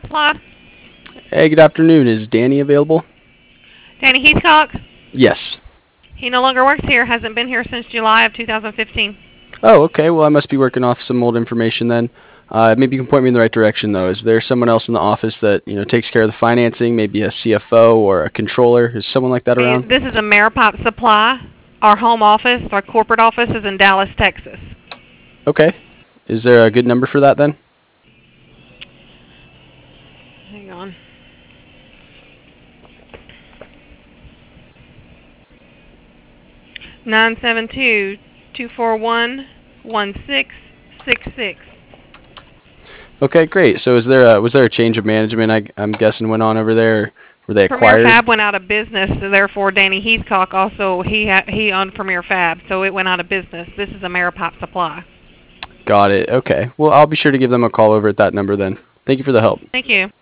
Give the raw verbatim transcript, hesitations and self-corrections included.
Supply. Hey, good afternoon. Is Danny available? Danny Heathcock. Yes. He no longer works here. Hasn't been here since July of two thousand fifteen. Oh, okay. Well, I must be working off some old information then. Uh, maybe you can point me in the right direction, though. Is there someone else in the office that you know takes care of the financing? Maybe a C F O or a controller? Is someone like that around? This is Ameripipe Supply. Our home office, our corporate office, is in Dallas, Texas. Okay. Is there a good number for that then? Hang on. Nine seven two two four one one six six six. Okay, great. So, is there a, was there a change of management? I, I'm guessing went on over there. Were they Premier acquired? Fab went out of business, so therefore Danny Heathcock also he ha he owned Premier Fab, so it went out of business. This is Ameripipe Supply. Got it. Okay. Well, I'll be sure to give them a call over at that number then. Thank you for the help. Thank you.